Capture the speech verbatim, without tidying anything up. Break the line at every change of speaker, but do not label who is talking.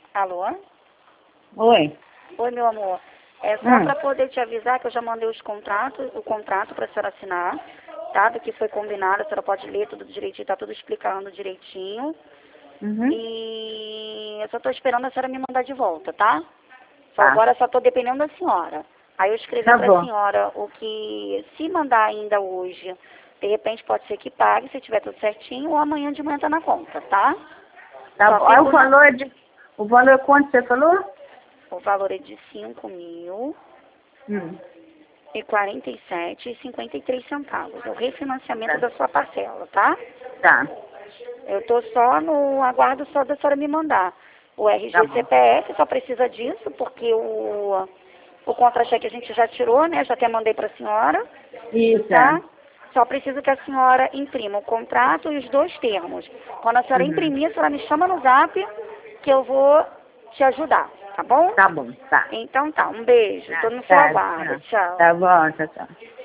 Alô?
Oi.
Oi, meu amor. É só
Hum.
para poder te avisar que eu já mandei os contratos, o contrato para a senhora assinar, tá? Do que foi combinado, a senhora pode ler tudo direitinho, tá tudo explicando direitinho.
Uhum.
E eu só tô esperando a senhora me mandar de volta, tá? Só
Tá.
agora só tô dependendo da senhora. Aí eu escrevi
Tá
para a
bom.
senhora o que, se mandar ainda hoje, de repente pode ser que pague, se tiver tudo certinho, ou amanhã de manhã tá na conta, tá?
Tá
Só
bom. Aí o
fico na-
valor de... O valor quanto você falou?
O valor é de cinco mil
Hum.
e quarenta e sete e cinquenta e três centavos. É o refinanciamento
Tá.
da sua parcela, tá?
Tá.
Eu tô só no aguardo só da senhora me mandar. O
Tá
R G
bom.
C P F só precisa disso, porque o, o contra-cheque a gente já tirou, né? Já até mandei para a senhora,
Isso.
tá? Só preciso que a senhora imprima o contrato e os dois termos. Quando a senhora
Uhum.
imprimir, a senhora me chama no zap que eu vou te ajudar, tá bom?
Tá bom. Tá.
Então tá, um beijo. Tô no seu
Tá.
aguardo.
Tá.
Tchau.
Tá bom. Tchau, tchau.